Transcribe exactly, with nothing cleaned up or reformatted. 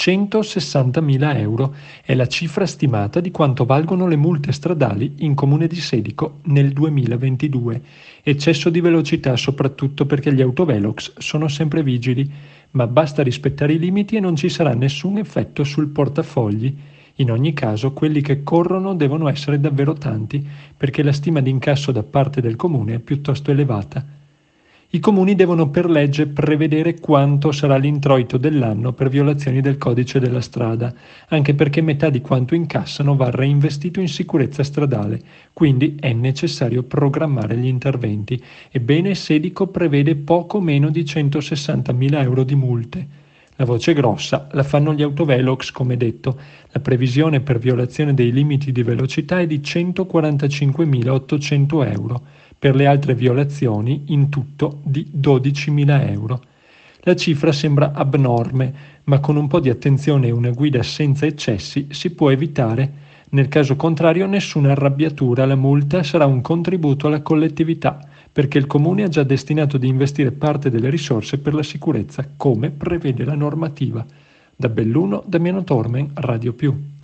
centosessantamila euro. È la cifra stimata di quanto valgono le multe stradali in comune di Sedico nel duemilaventidue. Eccesso di velocità soprattutto perché gli autovelox sono sempre vigili, ma basta rispettare i limiti e non ci sarà nessun effetto sul portafogli. In ogni caso, quelli che corrono devono essere davvero tanti, perché la stima di incasso da parte del comune è piuttosto elevata. I comuni devono per legge prevedere quanto sarà l'introito dell'anno per violazioni del codice della strada, anche perché metà di quanto incassano va reinvestito in sicurezza stradale, quindi è necessario programmare gli interventi. Ebbene, Sedico prevede poco meno di centosessantamila euro di multe. La voce grossa la fanno gli autovelox, come detto. La previsione per violazione dei limiti di velocità è di centoquarantacinquemilaottocento euro, per le altre violazioni in tutto di dodicimila euro. La cifra sembra abnorme, ma con un po' di attenzione e una guida senza eccessi si può evitare. Nel caso contrario nessuna arrabbiatura, la multa sarà un contributo alla collettività, perché il comune ha già destinato di investire parte delle risorse per la sicurezza, come prevede la normativa. Da Belluno, Damiano Tormen, Radio Più.